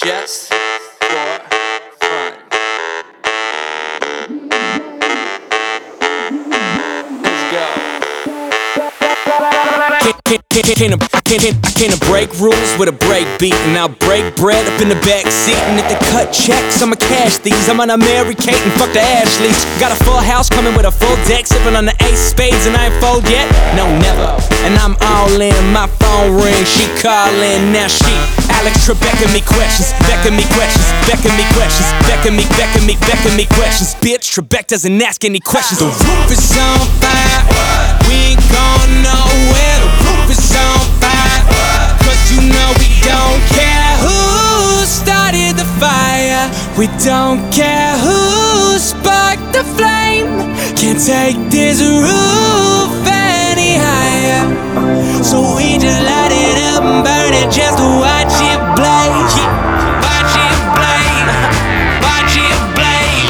just for fun. Let's go. I can't break rules with a break beat, and I'll break bread up in the back seat. And if they cut checks, I'ma cash these. I'm gonna Mary Kate and fuck the Ashleys. Got a full house coming with a full deck, sipping on the ace spades, and I ain't fold yet. No, never. And I'm all in. My phone ring, she calling. Now she Alex Trebecking me questions, becking me questions, becking me questions, becking me questions. Bitch, Trebek doesn't ask any questions. The roof is on fire. We ain't going nowhere. The roof is on fire. Cause you know we don't care who started the fire. We don't care who sparked the flame. Can't take this roof any higher. So we just light it up and burn it just to watch it blaze. Watch it blaze. Watch it blaze.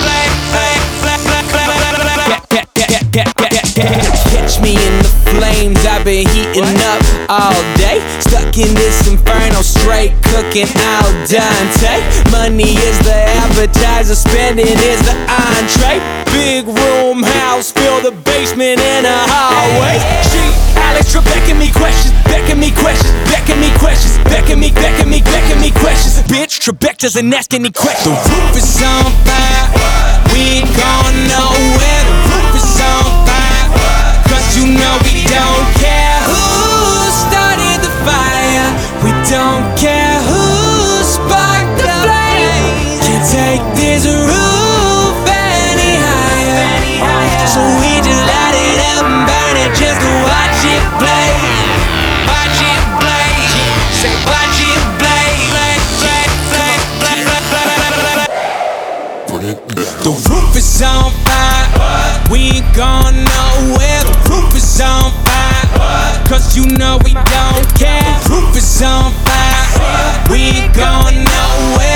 Catch me in the flames, I've been heating up all day. Stuck in this inferno, straight cooking al dente. Money is the appetizer, spending is the entree. Big room house, fill the basement and a hallway. She Alex Trebecking me questions, becking me questions, becking me questions, becking me questions. Bitch, Trebek doesn't ask any questions. The roof is on fire. We ain't going nowhere. The roof is on fire. Cause you know we don't care who started the fire. We don't care who sparked the flame. Can't take this roof any higher. So we just light it up and burn it just to watch it blaze. Watch it blaze. Say watch it blaze. The roof is on fire. We ain't going nowhere. The roof is on fire. Cause you know we don't care. The roof is on fire. We ain't going nowhere.